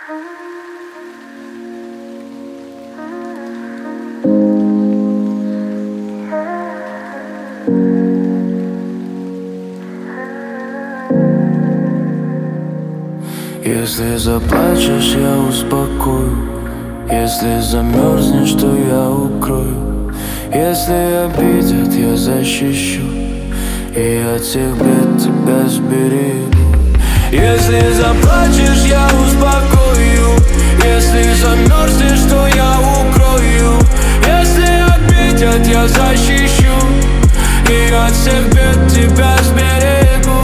Если заплачешь, я успокою. Если замерзнешь, то я укрою. Если обидят, я защищу. И от всех бед тебя сберегу. Если заплачешь, я успокою. Если замерзнешь, то я укрою. Если обидят, я защищу. И от всех бед тебя сберегу.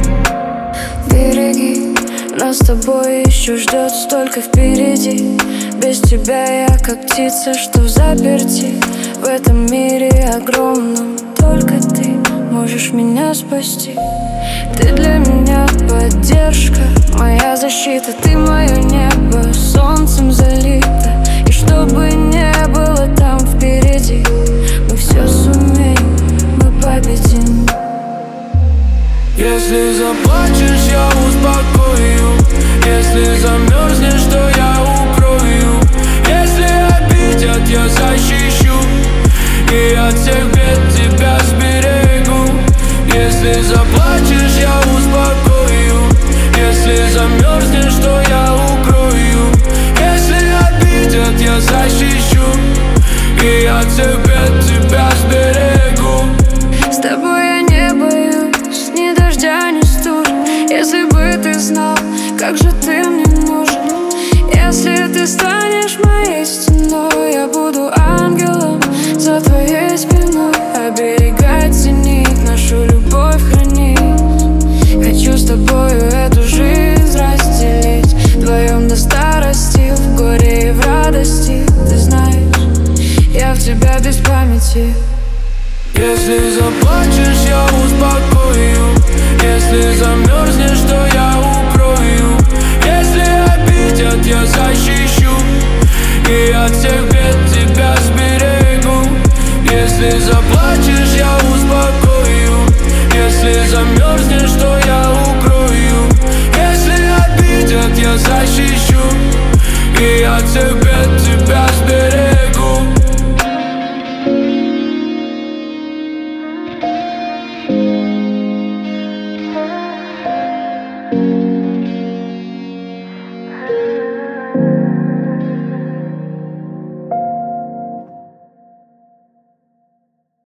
Береги, нас с тобой еще ждет столько впереди. Без тебя я как птица, что в заперти. В этом мире огромном только ты можешь меня спасти. Ты для меня поддержка, моя защита. Ты мое небо, солнцем залито. И что бы не было там впереди, мы все сумеем, мы победим. Если заплачешь, я успокою. Если замерзнешь, то я укрою. Если обидят, я защищу. И от всех бед тебя сберегу. Если заплачешь, я успокою. Если замерзнешь, то я укрою. Если обидят, я защищу. И от всех бед тебя сберегу. С тобой я не боюсь ни дождя, ни студ. Если бы ты знал, как же ты мне нужен. Если ты станешь моей стеной, я буду ангелом за твоей спиной.